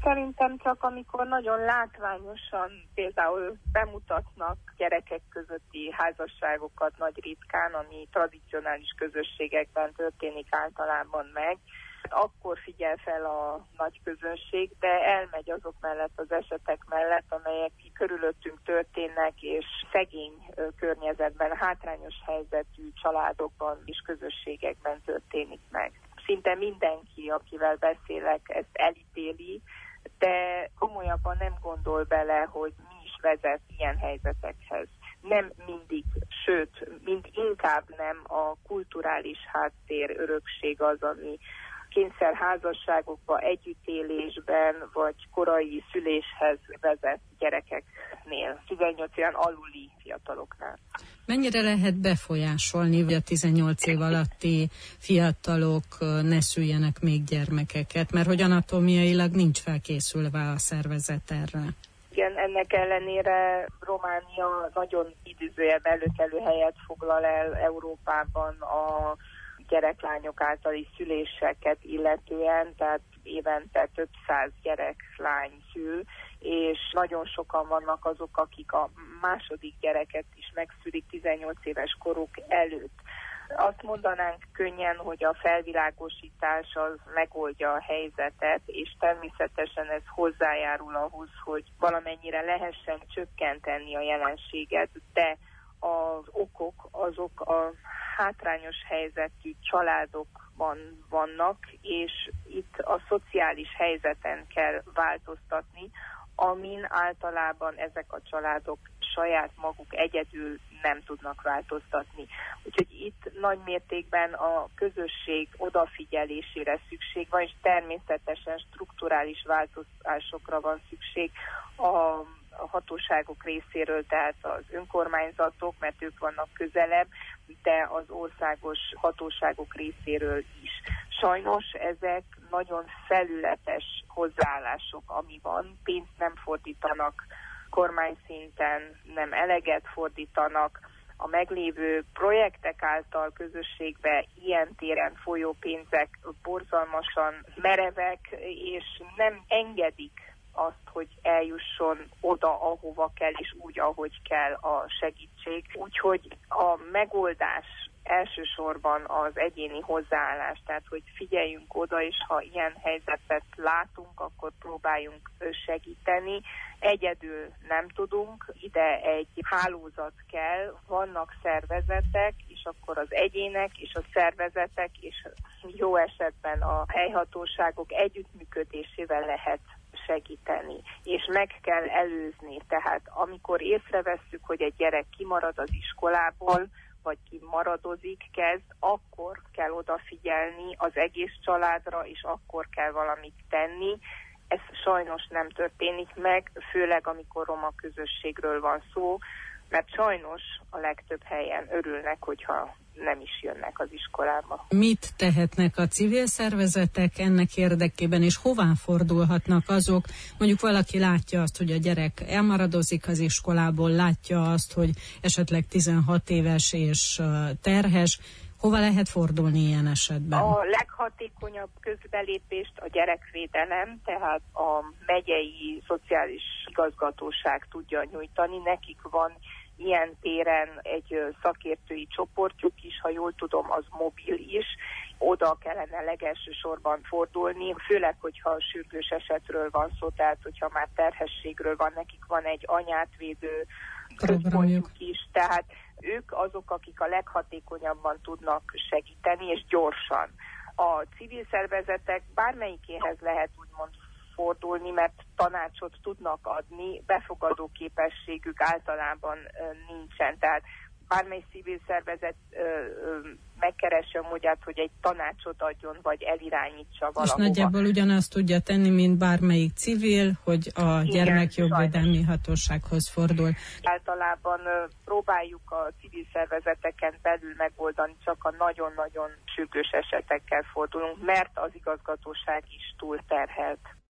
Szerintem csak amikor nagyon látványosan például bemutatnak gyerekek közötti házasságokat nagy ritkán, ami tradicionális közösségekben történik általában meg, akkor figyel fel a nagy közönség, de elmegy azok mellett az esetek mellett, amelyek körülöttünk történnek, és szegény környezetben, hátrányos helyzetű családokban és közösségekben történik meg. Szinte mindenki, akivel beszélek, ezt elítéli, de komolyabban nem gondol bele, hogy mi is vezet ilyen helyzetekhez. Nem mindig, sőt, inkább nem a kulturális háttér örökség az, ami kényszerházasságokba, együttélésben vagy korai szüléshez vezet gyerekeknél, 18 éven aluli fiataloknál. Mennyire lehet befolyásolni, hogy a 18 év alatti fiatalok ne szüljenek még gyermekeket, mert hogy anatómiailag nincs felkészülve a szervezet erre? Igen, ennek ellenére Románia nagyon idézőjelben előkelő helyet foglal el Európában a gyereklányok általi szüléseket illetően, tehát évente több száz gyereklány szül, és nagyon sokan vannak azok, akik a második gyereket is megszülik 18 éves koruk előtt. Azt mondanánk könnyen, hogy a felvilágosítás az megoldja a helyzetet, és természetesen ez hozzájárul ahhoz, hogy valamennyire lehessen csökkenteni a jelenséget, de az okok azok a hátrányos helyzetű családokban vannak, és itt a szociális helyzeten kell változtatni, amin általában ezek a családok saját maguk egyedül nem tudnak változtatni. Úgyhogy itt nagy mértékben a közösség odafigyelésére szükség van, és természetesen strukturális változásokra van szükség a hatóságok részéről, tehát az önkormányzatok, mert ők vannak közelebb, de az országos hatóságok részéről is. Sajnos ezek nagyon felületes hozzáállások, ami van, pénzt nem fordítanak kormányszinten, nem eleget fordítanak, a meglévő projektek által közösségbe ilyen téren folyó pénzek borzalmasan merevek, és nem engedik azt, hogy eljusson oda, ahova kell, és úgy, ahogy kell a segítség. Úgyhogy a megoldás elsősorban az egyéni hozzáállás, tehát hogy figyeljünk oda, és ha ilyen helyzetet látunk, akkor próbáljunk segíteni. Egyedül nem tudunk, ide egy hálózat kell, vannak szervezetek, és akkor az egyének és a szervezetek, és jó esetben a helyhatóságok együttműködésével lehet segíteni, és meg kell előzni. Tehát amikor észrevesszük, hogy egy gyerek kimarad az iskolából, vagy kimaradozik, akkor kell odafigyelni az egész családra, és akkor kell valamit tenni. Ez sajnos nem történik meg, főleg amikor roma közösségről van szó, mert sajnos a legtöbb helyen örülnek, hogyha nem is jönnek az iskolába. Mit tehetnek a civil szervezetek ennek érdekében, és hová fordulhatnak azok? Mondjuk valaki látja azt, hogy a gyerek elmaradozik az iskolából, látja azt, hogy esetleg 16 éves és terhes. Hova lehet fordulni ilyen esetben? A leghatékonyabb közbelépést a gyerekvédelem, tehát a megyei szociális igazgatóság tudja nyújtani. Nekik van ilyen téren egy szakértői csoportjuk is, ha jól tudom, az mobil is. Oda kellene legelső sorban fordulni, főleg, hogyha sürgős esetről van szó, tehát hogyha már terhességről van, nekik van egy anyát védő központjuk is, tehát ők azok, akik a leghatékonyabban tudnak segíteni, és gyorsan. A civil szervezetek bármelyikéhez lehet úgymond fordulni, mert tanácsot tudnak adni, befogadó képességük általában nincsen. Tehát bármely civil szervezet megkeresse a módját, hogy egy tanácsot adjon, vagy elirányítsa valahova. És nagyjából ugyanazt tudja tenni, mint bármelyik civil, hogy a gyermekjogvédelmi hatósághoz fordul. Általában próbáljuk a civil szervezeteken belül megoldani, csak a nagyon-nagyon sürgős esetekkel fordulunk, mert az igazgatóság is túl terhelt.